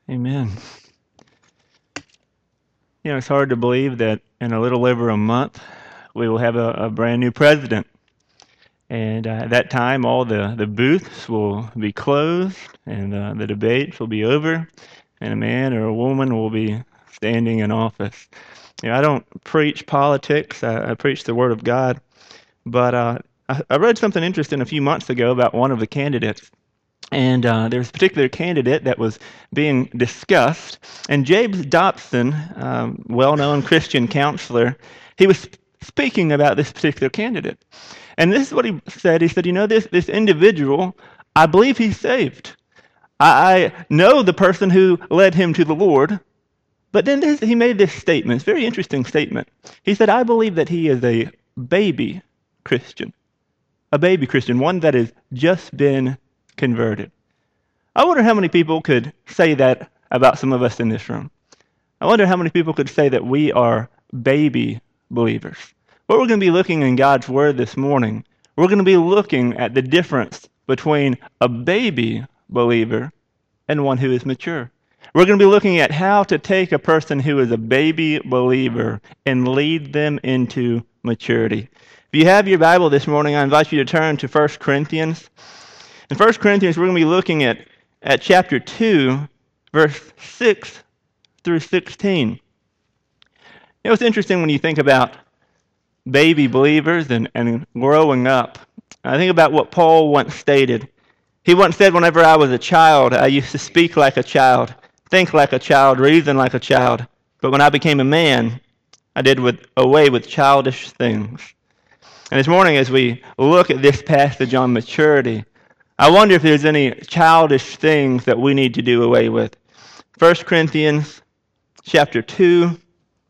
Amen. It's hard to believe that in a little over a month we will have a brand new president. And at that time, all the booths will be closed and the debates will be over, and a man or a woman will be standing in office. I don't preach politics, I preach the Word of God, but I read something interesting a few months ago about one of the candidates. And there was a particular candidate that was being discussed. And James Dobson, well-known Christian counselor, he was speaking about this particular candidate. And this is what he said. He said, this individual, I believe he's saved. I know the person who led him to the Lord. But then he made this statement. It's a very interesting statement. He said, I believe that he is a baby Christian. A baby Christian, one that has just been converted. I wonder how many people could say that about some of us in this room. I wonder how many people could say that we are baby believers. What we're going to be looking in God's Word this morning, we're going to be looking at the difference between a baby believer and one who is mature. We're going to be looking at how to take a person who is a baby believer and lead them into maturity. If you have your Bible this morning, I invite you to turn to 1 Corinthians. In 1 Corinthians, we're going to be looking at chapter 2, verse 6 through 16. It's interesting when you think about baby believers and growing up. I think about what Paul once stated. He once said, whenever I was a child, I used to speak like a child, think like a child, reason like a child. But when I became a man, I did away with childish things. And this morning, as we look at this passage on maturity, I wonder if there's any childish things that we need to do away with. 1 Corinthians chapter 2,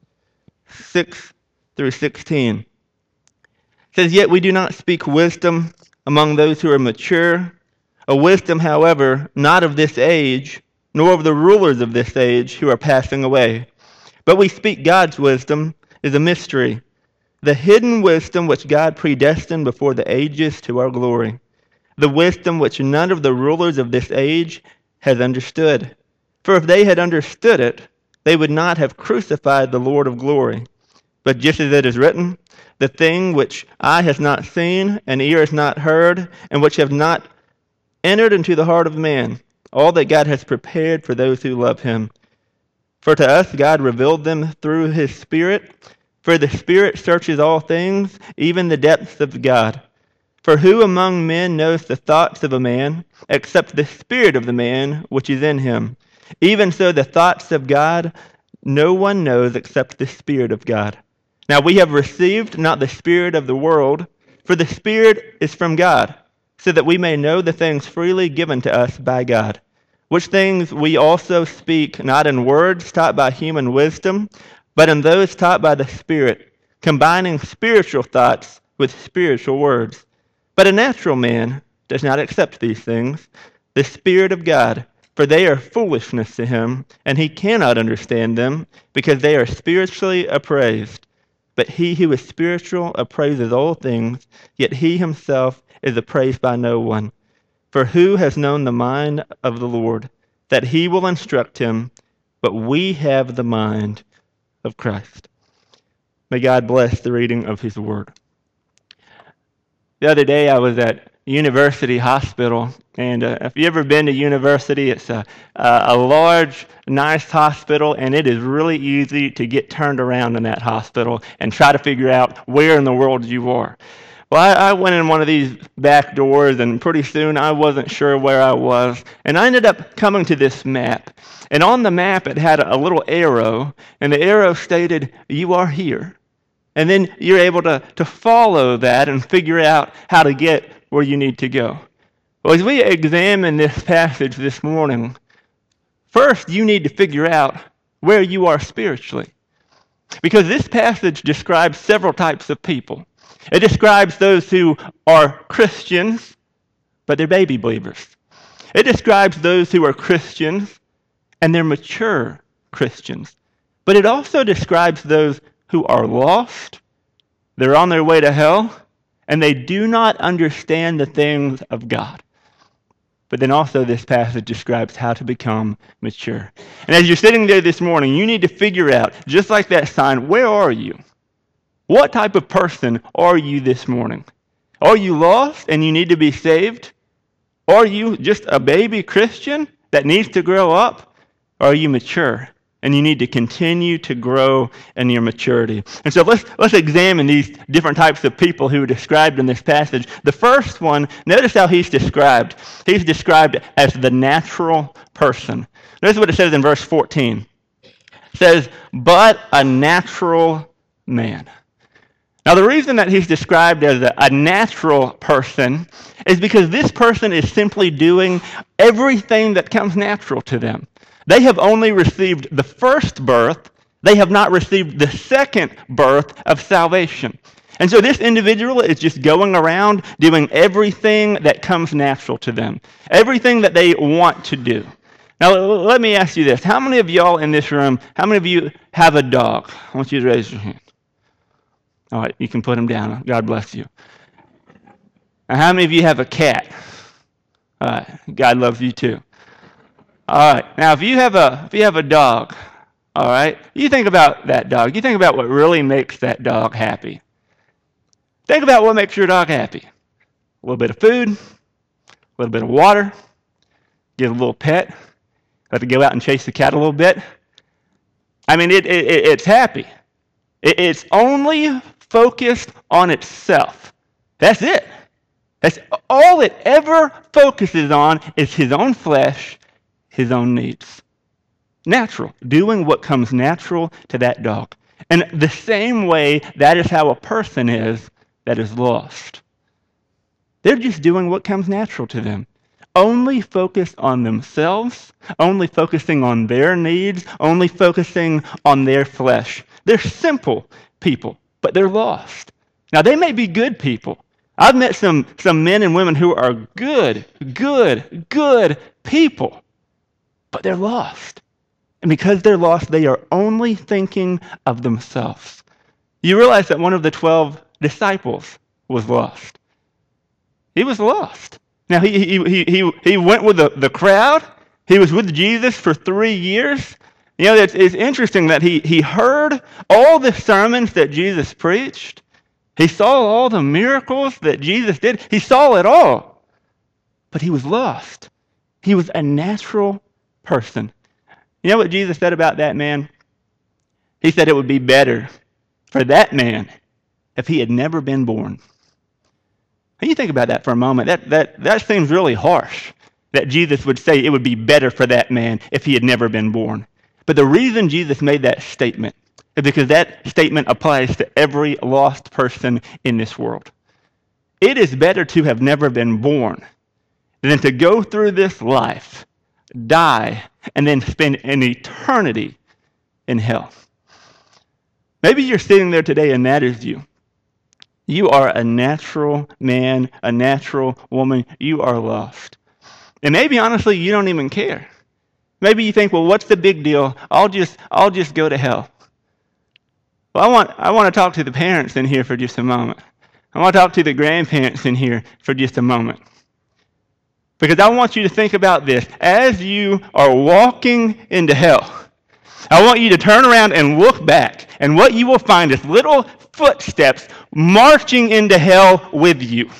6 through 16. It says, Yet we do not speak wisdom among those who are mature, a wisdom, however, not of this age, nor of the rulers of this age who are passing away. But we speak God's wisdom is a mystery, the hidden wisdom which God predestined before the ages to our glory. The wisdom which none of the rulers of this age has understood. For if they had understood it, they would not have crucified the Lord of glory. But just as it is written, the thing which eye has not seen, and ear has not heard, and which have not entered into the heart of man, all that God has prepared for those who love him. For to us God revealed them through his Spirit, for the Spirit searches all things, even the depths of God. For who among men knows the thoughts of a man, except the spirit of the man which is in him? Even so the thoughts of God no one knows except the Spirit of God. Now we have received not the spirit of the world, for the Spirit is from God, so that we may know the things freely given to us by God, which things we also speak, not in words taught by human wisdom, but in those taught by the Spirit, combining spiritual thoughts with spiritual words. But a natural man does not accept these things, the Spirit of God, for they are foolishness to him, and he cannot understand them, because they are spiritually appraised. But he who is spiritual appraises all things, yet he himself is appraised by no one. For who has known the mind of the Lord, that he will instruct him? But we have the mind of Christ. May God bless the reading of his word. The other day I was at University Hospital, and if you've ever been to University, it's a large, nice hospital, and it is really easy to get turned around in that hospital and try to figure out where in the world you are. Well, I went in one of these back doors, and pretty soon I wasn't sure where I was, and I ended up coming to this map. And on the map it had a little arrow, and the arrow stated, "You are here." And then you're able to follow that and figure out how to get where you need to go. Well, as we examine this passage this morning, first you need to figure out where you are spiritually. Because this passage describes several types of people. It describes those who are Christians, but they're baby believers. It describes those who are Christians, and they're mature Christians. But it also describes those who are lost, they're on their way to hell, and they do not understand the things of God. But then also this passage describes how to become mature. And as you're sitting there this morning, you need to figure out, just like that sign, where are you? What type of person are you this morning? Are you lost and you need to be saved? Are you just a baby Christian that needs to grow up? Or are you mature and you need to continue to grow in your maturity? And so let's examine these different types of people who are described in this passage. The first one, notice how he's described. He's described as the natural person. Notice what it says in verse 14. It says, but a natural man. Now, the reason that he's described as a natural person is because this person is simply doing everything that comes natural to them. They have only received the first birth. They have not received the second birth of salvation. And so this individual is just going around doing everything that comes natural to them, everything that they want to do. Now, let me ask you this. How many of y'all in this room, how many of you have a dog? I want you to raise your hand. All right, you can put them down. God bless you. And how many of you have a cat? All right, God loves you too. All right, now if you have a dog, all right, you think about that dog. You think about what really makes that dog happy. Think about what makes your dog happy. A little bit of food, a little bit of water, get a little pet, let it go out and chase the cat a little bit. I mean, it's happy. It's only focused on itself. That's it. That's all it ever focuses on is his own flesh, his own needs. Natural. Doing what comes natural to that dog. And the same way, that is how a person is that is lost. They're just doing what comes natural to them. Only focused on themselves, only focusing on their needs, only focusing on their flesh. They're simple people, but they're lost. Now, they may be good people. I've met some men and women who are good people, but they're lost. And because they're lost, they are only thinking of themselves. You realize that one of the 12 disciples was lost. He was lost. Now, he went with the crowd. He was with Jesus for 3 years. You know, it's interesting that he heard all the sermons that Jesus preached. He saw all the miracles that Jesus did. He saw it all. But he was lost. He was a natural person. You know what Jesus said about that man? He said it would be better for that man if he had never been born. Now, you think about that for a moment. That seems really harsh, that Jesus would say it would be better for that man if he had never been born. But the reason Jesus made that statement is because that statement applies to every lost person in this world. It is better to have never been born than to go through this life, die, and then spend an eternity in hell. Maybe you're sitting there today and that is you. You are a natural man, a natural woman. You are lost. And maybe, honestly, you don't even care. Maybe you think, well, what's the big deal? I'll just go to hell. Well, I want to talk to the parents in here for just a moment. I want to talk to the grandparents in here for just a moment. Because I want you to think about this. As you are walking into hell, I want you to turn around and look back. And what you will find is little footsteps marching into hell with you.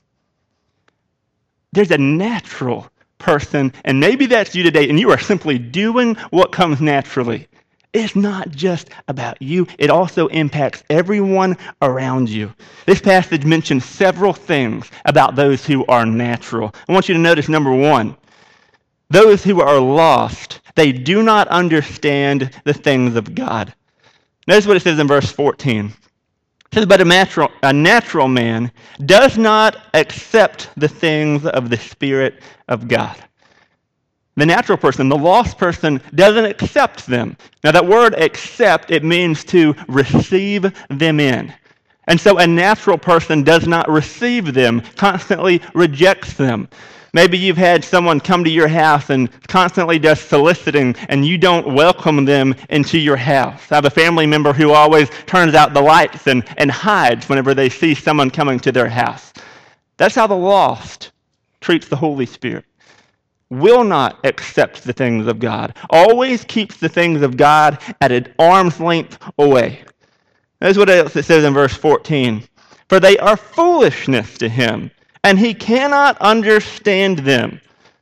There's a natural person, and maybe that's you today, and you are simply doing what comes naturally. It's not just about you. It also impacts everyone around you. This passage mentions several things about those who are natural. I want you to notice number one, those who are lost, they do not understand the things of God. Notice what it says in verse 14. It says, but a natural man does not accept the things of the Spirit of God. The natural person, the lost person, doesn't accept them. Now that word accept, it means to receive them in. And so a natural person does not receive them, constantly rejects them. Maybe you've had someone come to your house and constantly just soliciting, and you don't welcome them into your house. I have a family member who always turns out the lights and hides whenever they see someone coming to their house. That's how the lost treats the Holy Spirit. will not accept the things of God, always keeps the things of God at an arm's length away. That's what else it says in verse 14. For they are foolishness to him, and he cannot understand them.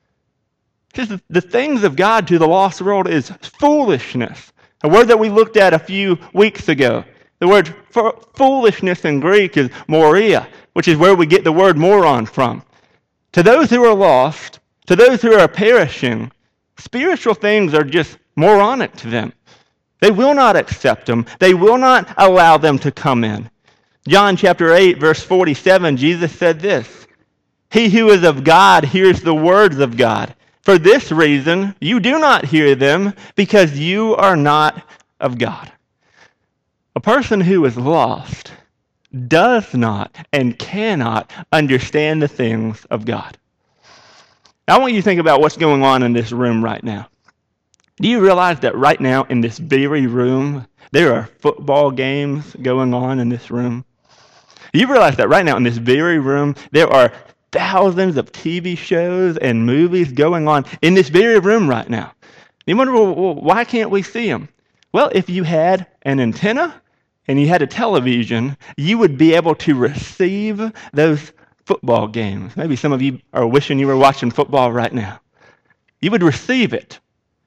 Just the things of God to the lost world is foolishness. A word that we looked at a few weeks ago. The word for foolishness in Greek is moria, which is where we get the word moron from. To those who are lost, to those who are perishing, spiritual things are just moronic to them. They will not accept them. They will not allow them to come in. John chapter 8, verse 47, Jesus said this, "He who is of God hears the words of God. For this reason, you do not hear them, because you are not of God." A person who is lost does not and cannot understand the things of God. Now, I want you to think about what's going on in this room right now. Do you realize that right now in this very room, there are football games going on in this room? Do you realize that right now in this very room, there are thousands of TV shows and movies going on in this very room right now? You wonder, well, why can't we see them? Well, if you had an antenna and you had a television, you would be able to receive those football games. Maybe some of you are wishing you were watching football right now. You would receive it.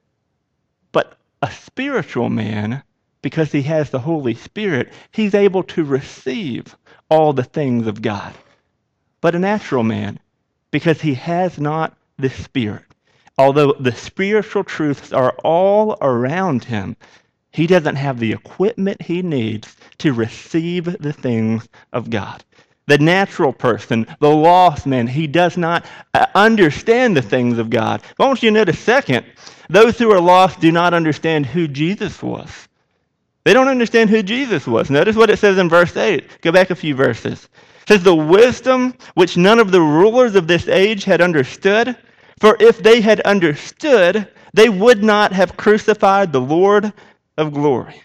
But a spiritual man, because he has the Holy Spirit, he's able to receive all the things of God. But a natural man, because he has not the Spirit, although the spiritual truths are all around him, he doesn't have the equipment he needs to receive the things of God. The natural person, the lost man, he does not understand the things of God. I want you to notice, second, those who are lost do not understand who Jesus was. They don't understand who Jesus was. Notice what it says in verse 8. Go back a few verses. It says, "The wisdom which none of the rulers of this age had understood, for if they had understood, they would not have crucified the Lord of glory."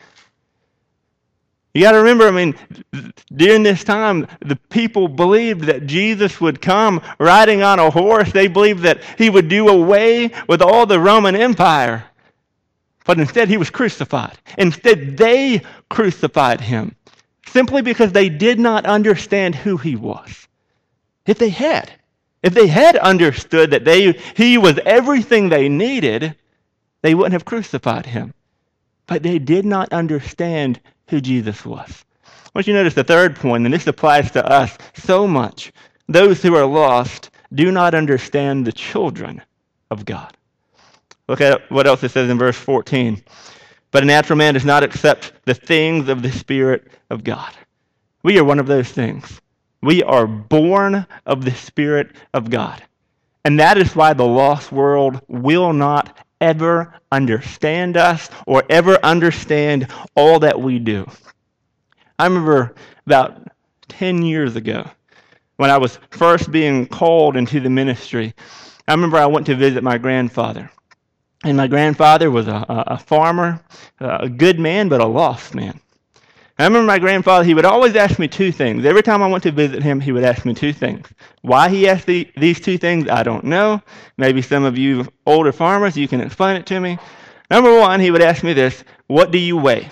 You got to remember, during this time, the people believed that Jesus would come riding on a horse. They believed that he would do away with all the Roman Empire. But instead, he was crucified. Instead, they crucified him simply because they did not understand who he was. If they had understood that he was everything they needed, they wouldn't have crucified him. But they did not understand who Jesus was. I want you to notice the third point, and this applies to us so much. Those who are lost do not understand the children of God. Look at what else it says in verse 14. "But a natural man does not accept the things of the Spirit of God." We are one of those things. We are born of the Spirit of God. And that is why the lost world will not ever understand us or ever understand all that we do. I remember about 10 years ago when I was first being called into the ministry. I remember I went to visit my grandfather. And my grandfather was a farmer, a good man, but a lost man. I remember my grandfather, he would always ask me two things. Every time I went to visit him, he would ask me two things. Why he asked these two things, I don't know. Maybe some of you older farmers, you can explain it to me. Number one, he would ask me this: what do you weigh?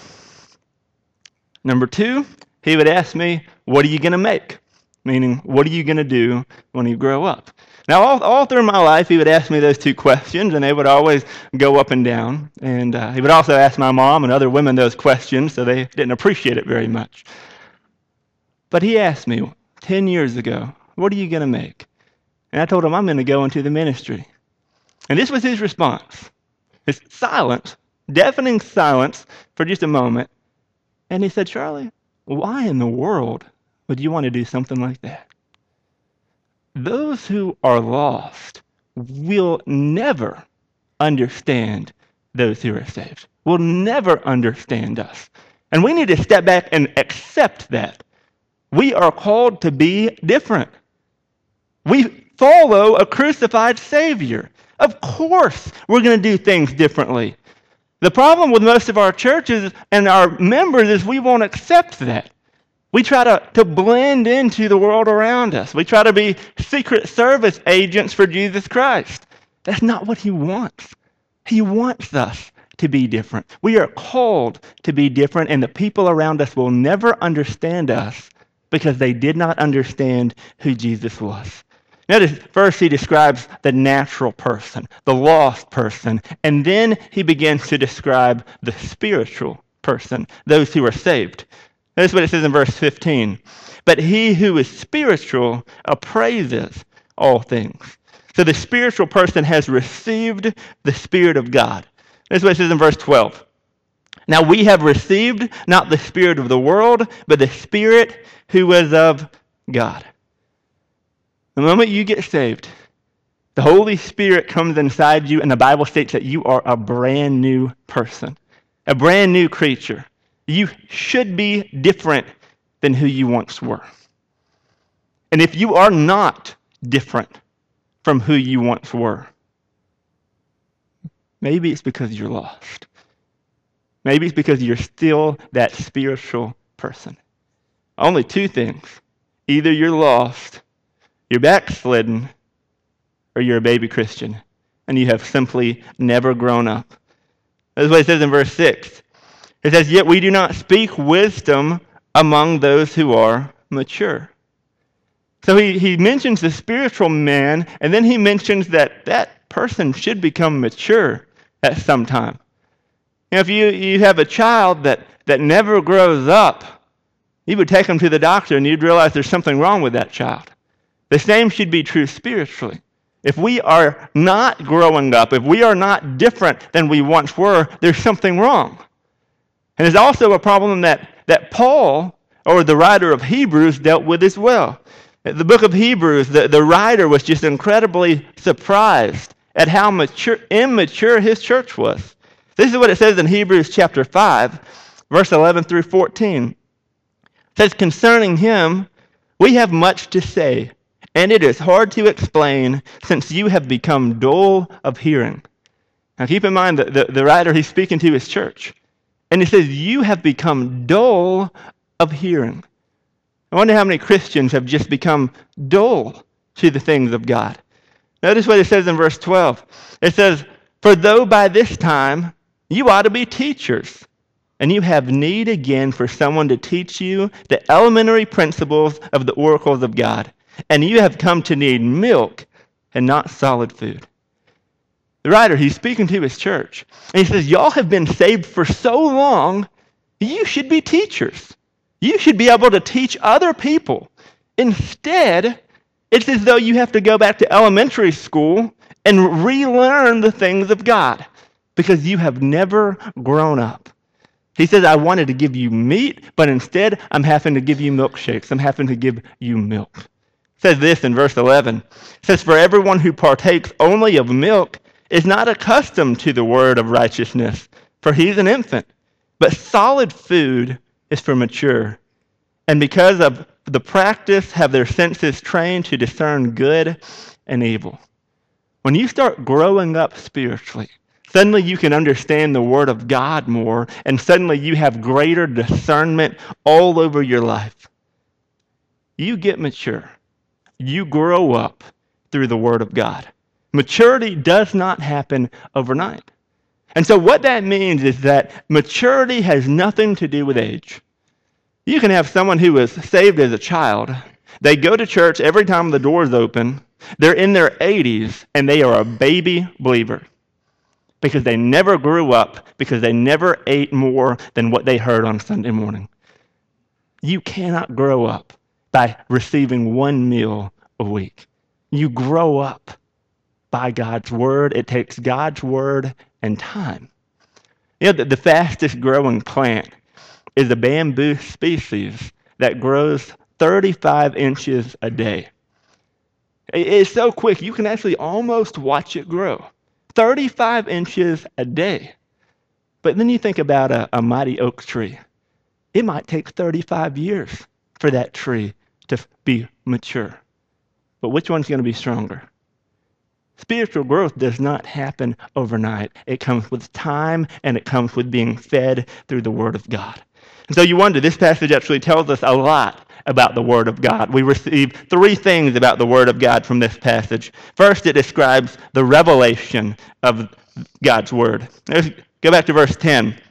Number two, he would ask me, what are you going to make? Meaning, what are you going to do when you grow up? Now, all through my life, he would ask me those two questions, and they would always go up and down. And he would also ask my mom and other women those questions, so they didn't appreciate it very much. But he asked me 10 years ago, what are you going to make? And I told him, I'm going to go into the ministry. And this was his response. It's silence, deafening silence for just a moment. And he said, Charlie, why in the world would you want to do something like that? Those who are lost will never understand those who are saved, will never understand us. And we need to step back and accept that. We are called to be different. We follow a crucified Savior. Of course, we're going to do things differently. The problem with most of our churches and our members is we won't accept that. We try to blend into the world around us. We try to be secret service agents for Jesus Christ. That's not what he wants. He wants us to be different. We are called to be different, and the people around us will never understand us because they did not understand who Jesus was. Notice, first he describes the natural person, the lost person, and then he begins to describe the spiritual person, those who are saved. Notice what it says in verse 15. But he who is spiritual appraises all things. So the spiritual person has received the Spirit of God. That's what it says in verse 12. Now we have received not the spirit of the world, but the Spirit who is of God. The moment you get saved, the Holy Spirit comes inside you, and the Bible states that you are a brand new person, a brand new creature. You should be different than who you once were. And if you are not different from who you once were, maybe it's because you're lost. Maybe it's because you're still that spiritual person. Only two things. Either you're lost, you're backslidden, or you're a baby Christian, and you have simply never grown up. That's what it says in verse 6. It says, yet we do not speak wisdom among those who are mature. So he mentions the spiritual man, and then he mentions that that person should become mature at some time. You know, if you have a child that never grows up, you would take them to the doctor and you'd realize there's something wrong with that child. The same should be true spiritually. If we are not growing up, if we are not different than we once were, there's something wrong. And there's also a problem that Paul, or the writer of Hebrews, dealt with as well. The book of Hebrews, the writer was just incredibly surprised at how immature his church was. This is what it says in Hebrews chapter 5, verse 11 through 14. It says, concerning him, we have much to say, and it is hard to explain since you have become dull of hearing. Now keep in mind that the writer, he's speaking to his church. And he says, you have become dull of hearing. I wonder how many Christians have just become dull to the things of God. Notice what it says in verse 12. It says, for though by this time you ought to be teachers, and you have need again for someone to teach you the elementary principles of the oracles of God, and you have come to need milk and not solid food. The writer, he's speaking to his church, and he says, y'all have been saved for so long, you should be teachers. You should be able to teach other people. Instead, it's as though you have to go back to elementary school and relearn the things of God because you have never grown up. He says, I wanted to give you meat, but instead I'm having to give you milkshakes. I'm having to give you milk. It says this in verse 11. It says, for everyone who partakes only of milk is not accustomed to the word of righteousness, for he's an infant. But solid food is for mature, and because of the practice have their senses trained to discern good and evil. When you start growing up spiritually, suddenly you can understand the Word of God more, and suddenly you have greater discernment all over your life. You get mature. You grow up through the Word of God. Maturity does not happen overnight. And so what that means is that maturity has nothing to do with age. You can have someone who was saved as a child. They go to church every time the doors open. They're in their 80s, and they are a baby believer because they never grew up, because they never ate more than what they heard on Sunday morning. You cannot grow up by receiving one meal a week. You grow up by God's Word. It takes God's Word and time. You know, the fastest growing plant is a bamboo species that grows 35 inches a day. It's so quick, you can actually almost watch it grow. 35 inches a day. But then you think about a mighty oak tree. It might take 35 years for that tree to be mature. But which one's going to be stronger? Spiritual growth does not happen overnight. It comes with time, and it comes with being fed through the Word of God. And so you wonder, this passage actually tells us a lot about the Word of God. We receive three things about the Word of God from this passage. First, it describes the revelation of God's Word. Let's go back to verse 10. It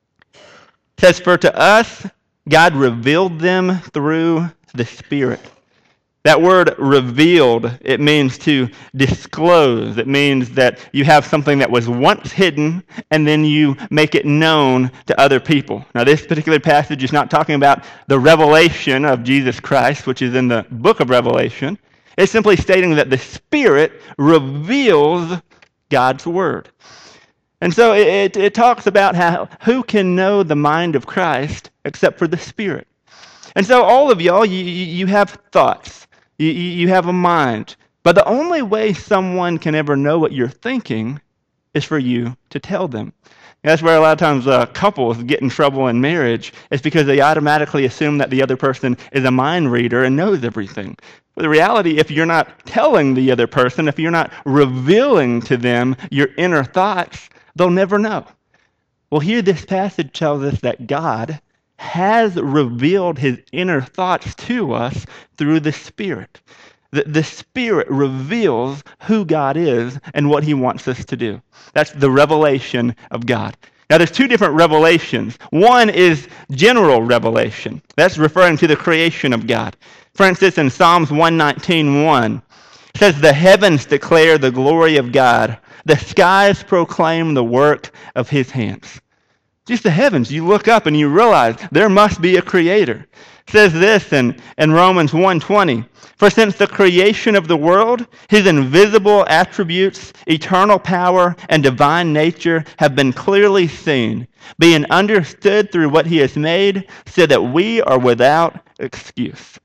says, "For to us God revealed them through the Spirit." That word revealed, it means to disclose. It means that you have something that was once hidden and then you make it known to other people. Now, this particular passage is not talking about the revelation of Jesus Christ, which is in the book of Revelation. It's simply stating that the Spirit reveals God's Word. And so it talks about how who can know the mind of Christ except for the Spirit. And so all of y'all, you have thoughts. You have a mind. But the only way someone can ever know what you're thinking is for you to tell them. That's where a lot of times couples get in trouble in marriage. It's because they automatically assume that the other person is a mind reader and knows everything. But the reality, if you're not telling the other person, if you're not revealing to them your inner thoughts, they'll never know. Well, here this passage tells us that God has revealed his inner thoughts to us through the Spirit. The Spirit reveals who God is and what he wants us to do. That's the revelation of God. Now, there's two different revelations. One is general revelation. That's referring to the creation of God. For instance, in Psalms 119:1, it says, "The heavens declare the glory of God. The skies proclaim the work of his hands." Just the heavens. You look up and you realize there must be a creator. It says this in Romans 1:20. "For since the creation of the world, his invisible attributes, eternal power, and divine nature have been clearly seen, being understood through what he has made, so that we are without excuse."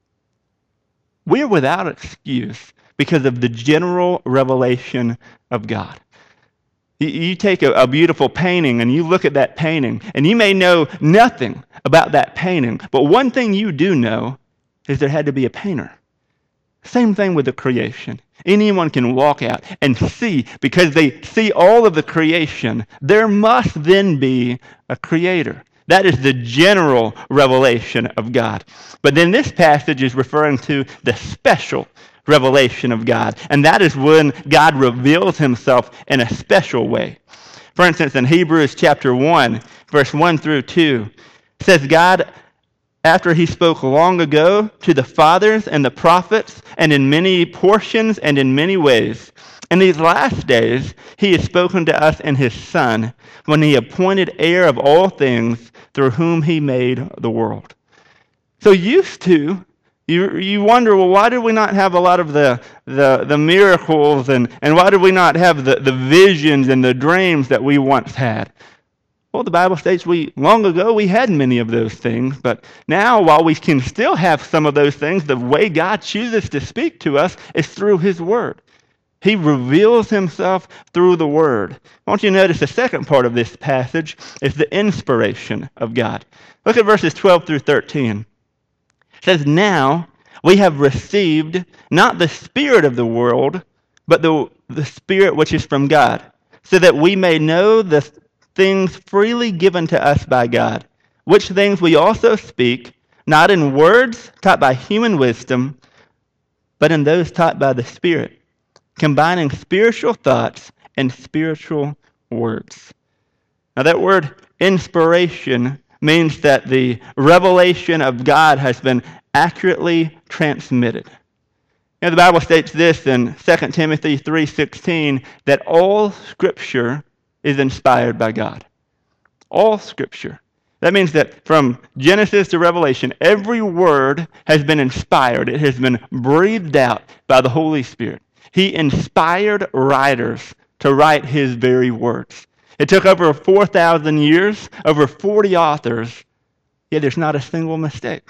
We are without excuse because of the general revelation of God. You take a beautiful painting and you look at that painting, and you may know nothing about that painting, but one thing you do know is there had to be a painter. Same thing with the creation. Anyone can walk out and see, because they see all of the creation, there must then be a creator. That is the general revelation of God. But then this passage is referring to the special revelation of God. And that is when God reveals himself in a special way. For instance, in Hebrews chapter 1, verse 1 through 2, it says, "God, after he spoke long ago to the fathers and the prophets, and in many portions and in many ways, in these last days he has spoken to us in his Son, when he appointed heir of all things, through whom he made the world." So used to, you wonder, well, why did we not have a lot of the miracles, and why did we not have the visions and the dreams that we once had? Well, the Bible states long ago we had many of those things, but now, while we can still have some of those things, the way God chooses to speak to us is through his Word. He reveals himself through the Word. I want you to notice the second part of this passage is the inspiration of God. Look at verses 12 through 13. It says, "Now we have received not the spirit of the world, but the Spirit which is from God, so that we may know the things freely given to us by God, which things we also speak, not in words taught by human wisdom, but in those taught by the Spirit, combining spiritual thoughts and spiritual words." Now that word inspiration means that the revelation of God has been accurately transmitted. Now, the Bible states this in 2 Timothy 3:16, that all Scripture is inspired by God. All Scripture. That means that from Genesis to Revelation, every word has been inspired. It has been breathed out by the Holy Spirit. He inspired writers to write his very words. It took over 4,000 years, over 40 authors, yet there's not a single mistake.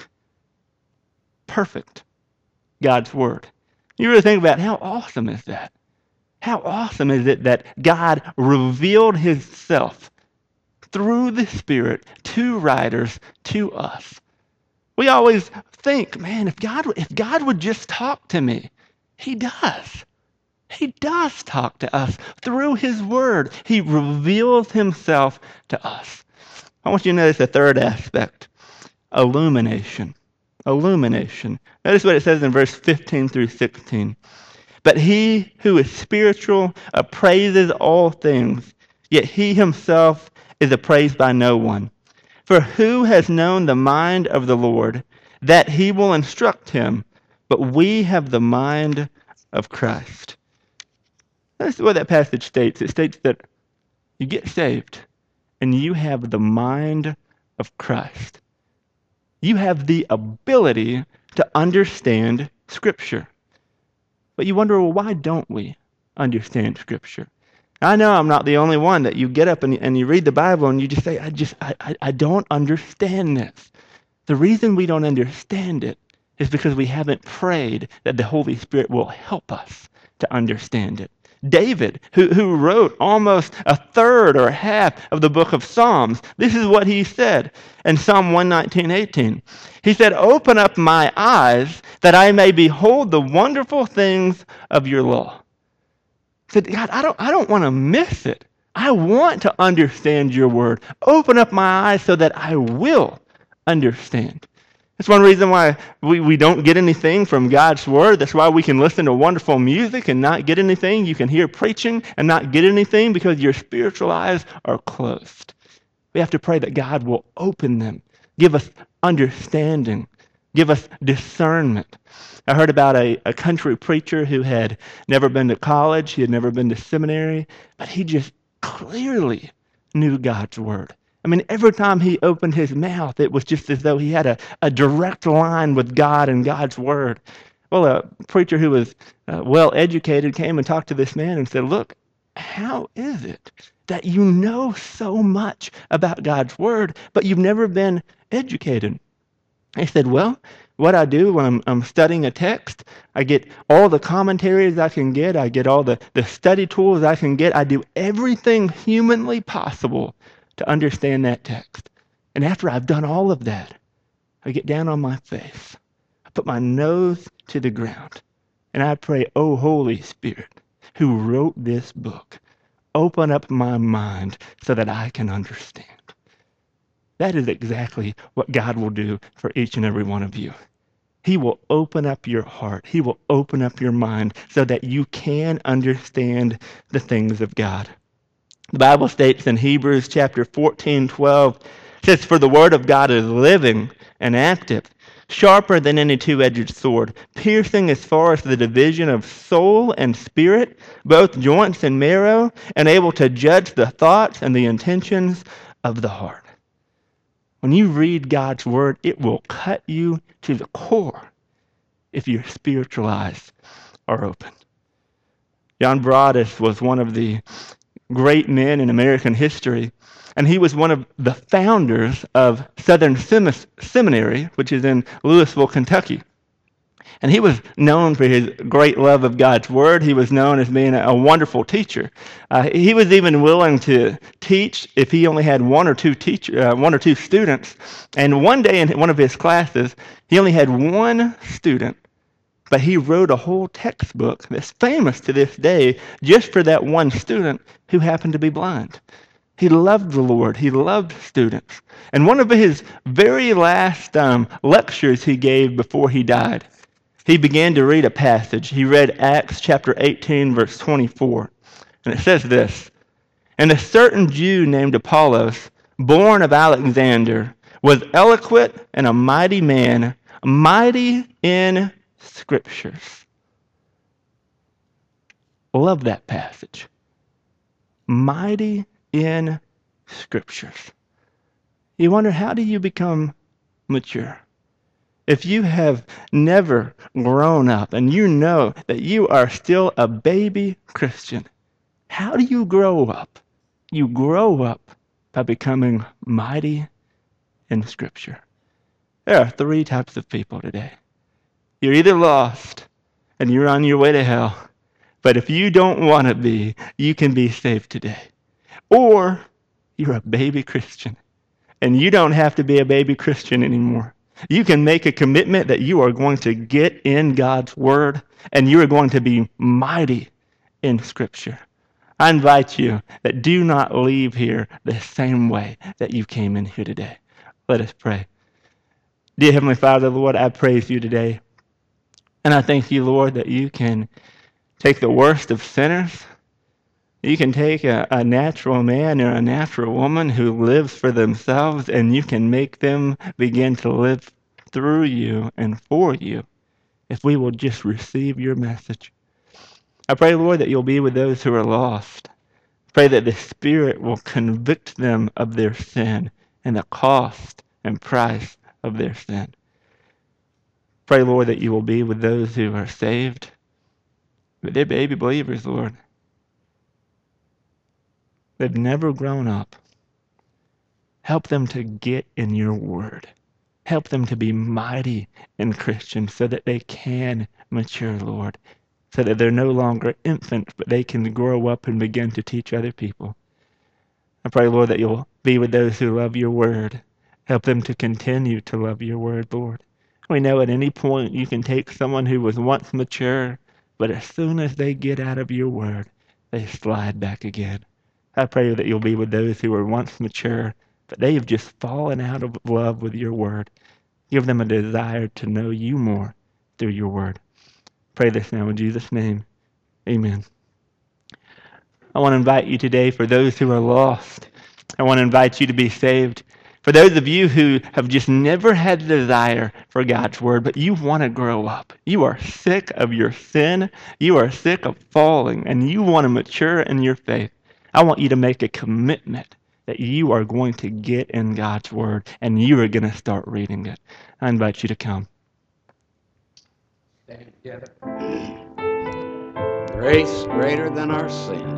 Perfect. God's Word. You really think about how awesome is that? How awesome is it that God revealed himself through the Spirit to writers, to us? We always think, man, if God would just talk to me. He does. He does talk to us through his Word. He reveals himself to us. I want you to notice the third aspect, illumination. Illumination. Notice what it says in verse 15 through 16. But he who is spiritual appraises all things, yet he himself is appraised by no one. For who has known the mind of the Lord, that he will instruct him? But we have the mind of Christ. That's what that passage states. It states that you get saved, and you have the mind of Christ. You have the ability to understand Scripture. But you wonder, well, why don't we understand Scripture? I know I'm not the only one that you get up and you read the Bible and you just say, I don't understand this. The reason we don't understand it is because we haven't prayed that the Holy Spirit will help us to understand it. David, who wrote almost a third or half of the book of Psalms, this is what he said in Psalm 119:18. He said, "Open up my eyes that I may behold the wonderful things of your law." He said, God, I don't want to miss it. I want to understand your word. Open up my eyes so that I will understand. That's one reason why we don't get anything from God's word. That's why we can listen to wonderful music and not get anything. You can hear preaching and not get anything because your spiritual eyes are closed. We have to pray that God will open them, give us understanding, give us discernment. I heard about a country preacher who had never been to college, he had never been to seminary, but he just clearly knew God's word. I mean, every time he opened his mouth, it was just as though he had a direct line with God and God's word. Well, a preacher who was well-educated came and talked to this man and said, look, how is it that you know so much about God's word, but you've never been educated? He said, well, what I do when I'm studying a text, I get all the commentaries I can get, I get all the study tools I can get, I do everything humanly possible to understand that text. And after I've done all of that, I get down on my face, I put my nose to the ground, and I pray, oh, Holy Spirit, who wrote this book, open up my mind so that I can understand. That is exactly what God will do for each and every one of you. He will open up your heart. He will open up your mind so that you can understand the things of God. The Bible states in Hebrews chapter 14:12, it says, "For the word of God is living and active, sharper than any two-edged sword, piercing as far as the division of soul and spirit, both joints and marrow, and able to judge the thoughts and the intentions of the heart." When you read God's word, it will cut you to the core if your spiritual eyes are open. John Broadus was one of the great men in American history, and he was one of the founders of Southern Seminary, which is in Louisville, Kentucky. And he was known for his great love of God's word. He was known as being a wonderful teacher. He was even willing to teach if he only had one or two students. And one day in one of his classes, he only had one student, but he wrote a whole textbook that's famous to this day just for that one student who happened to be blind. He loved the Lord. He loved students. And one of his very last lectures he gave before he died, he began to read a passage. He read Acts chapter 18, verse 24. And it says this, "And a certain Jew named Apollos, born of Alexander, was eloquent and a mighty man, mighty in Scriptures." Love that passage. Mighty in Scriptures. You wonder, how do you become mature? If you have never grown up and you know that you are still a baby Christian, how do you grow up? You grow up by becoming mighty in Scripture. There are three types of people today. You're either lost and you're on your way to hell, but if you don't want to be, you can be saved today. Or you're a baby Christian and you don't have to be a baby Christian anymore. You can make a commitment that you are going to get in God's word and you are going to be mighty in Scripture. I invite you that do not leave here the same way that you came in here today. Let us pray. Dear Heavenly Father, Lord, I praise you today. And I thank you, Lord, that you can take the worst of sinners. You can take a natural man or a natural woman who lives for themselves, and you can make them begin to live through you and for you if we will just receive your message. I pray, Lord, that you'll be with those who are lost. Pray that the Spirit will convict them of their sin and the cost and price of their sin. Pray, Lord, that you will be with those who are saved, but they're baby believers, Lord. They've never grown up. Help them to get in your word. Help them to be mighty in Christians so that they can mature, Lord, so that they're no longer infants, but they can grow up and begin to teach other people. I pray, Lord, that you'll be with those who love your word. Help them to continue to love your word, Lord. We know at any point you can take someone who was once mature, but as soon as they get out of your word, they slide back again. I pray that you'll be with those who were once mature, but they have just fallen out of love with your word. Give them a desire to know you more through your word. Pray this now in Jesus' name. Amen. I want to invite you today, for those who are lost, I want to invite you to be saved. For those of you who have just never had the desire for God's word, but you want to grow up. You are sick of your sin. You are sick of falling, and you want to mature in your faith. I want you to make a commitment that you are going to get in God's word, and you are going to start reading it. I invite you to come. Stand together. Grace greater than our sin.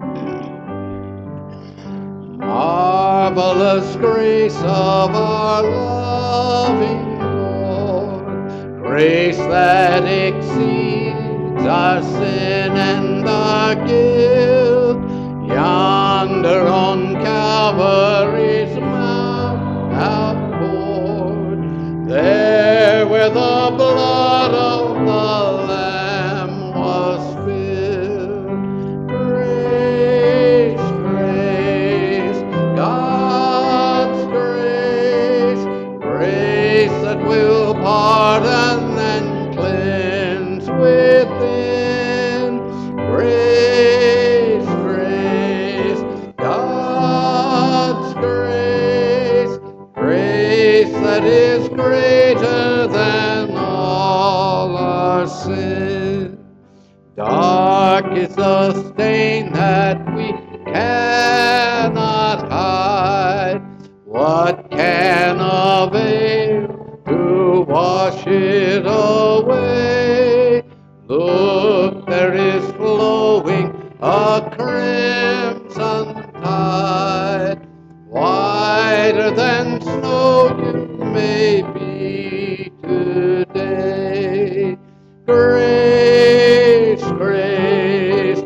Marvelous grace of our loving Lord, grace that exceeds our sin and our guilt. Yonder on Calvary's mount outpoured, there where the blood of the Lamb was spilled. Grace, grace, God's grace, grace that will pardon and cleanse within. Grace, grace, God's grace, grace that is greater than all our sin. Dark is the stain that we cannot hide. What can avail to wash it away? Look, there is flowing a crimson tide, whiter than snow you may be today. Grace, grace,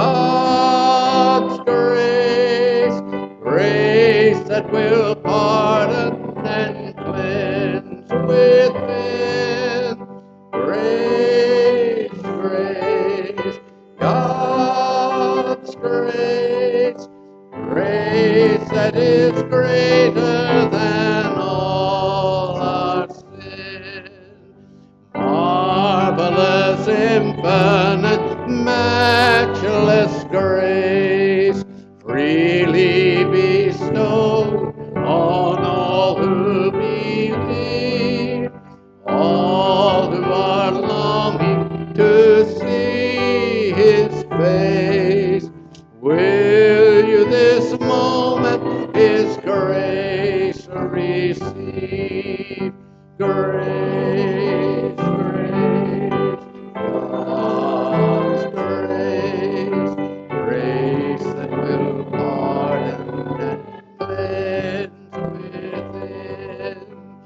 God's grace, grace that will pardon and cleanse within. Grace, grace, God's grace, grace that is greater than all our sin. Marvelous, infinite, matchless grace, freely bestowed on all who believe, all who are longing to see His face. Will you this moment His grace receive? Grace, grace, God's grace, grace that will pardon and cleanse within.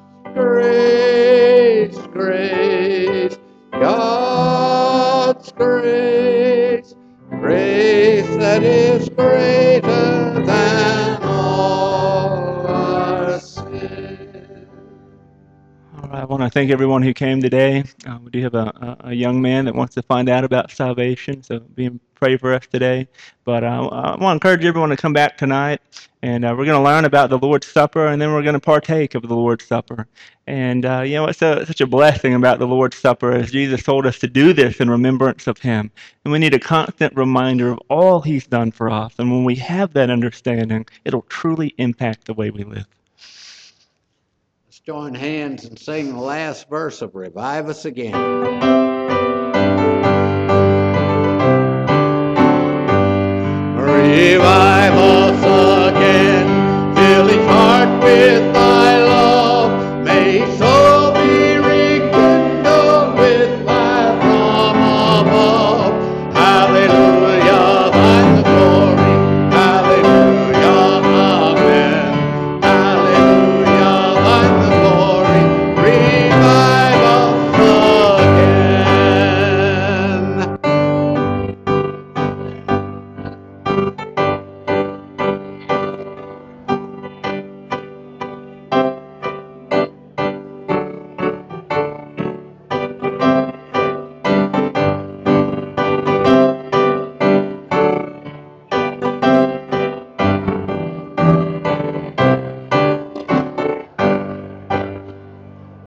Grace, grace, God's grace, grace that is greater than all our sin. All right. I want to thank everyone who came today. We do have a young man that wants to find out about salvation, so pray for us today. But I want to encourage everyone to come back tonight, and we're going to learn about the Lord's Supper, and then we're going to partake of the Lord's Supper. And what's such a blessing about the Lord's Supper is Jesus told us to do this in remembrance of Him. And we need a constant reminder of all He's done for us. And when we have that understanding, it'll truly impact the way we live. Let's join hands and sing the last verse of Revive Us Again. Revive